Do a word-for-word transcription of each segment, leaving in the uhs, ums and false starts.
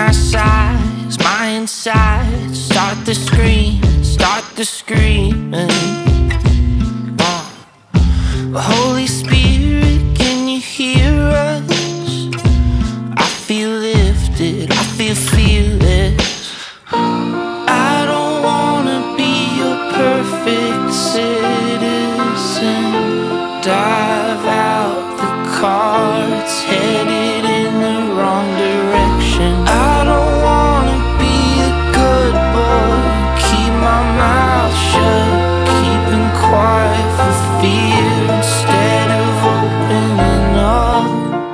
my sides, my insides start to scream, start to scream. uh, Holy Spirit, can you hear us? I feel lifted, I feel fearless. I don't wanna be your perfect citizen. Dive out the car, it's headed in the wrong direction. I don't wanna be a good boy, keep my mouth shut, keeping quiet for fear instead of opening up.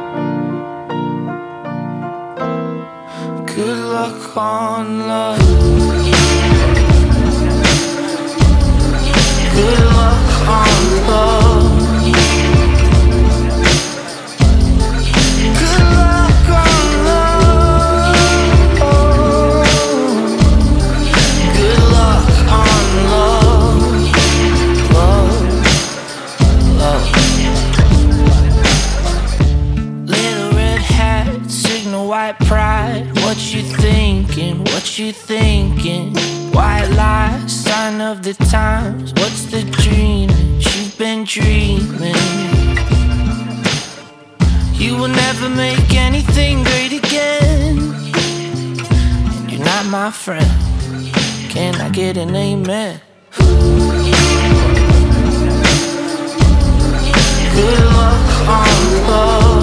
Good luck on love. Good luck on love. Good luck on love. Good luck on love. Love, love. Little red hat, signal white pride. What you thinking? What you thinking? White lies, sign of the times. What's the dream that you've been dreaming? You will never make anything great again. And you're not my friend. Can I get an amen? Good luck on love.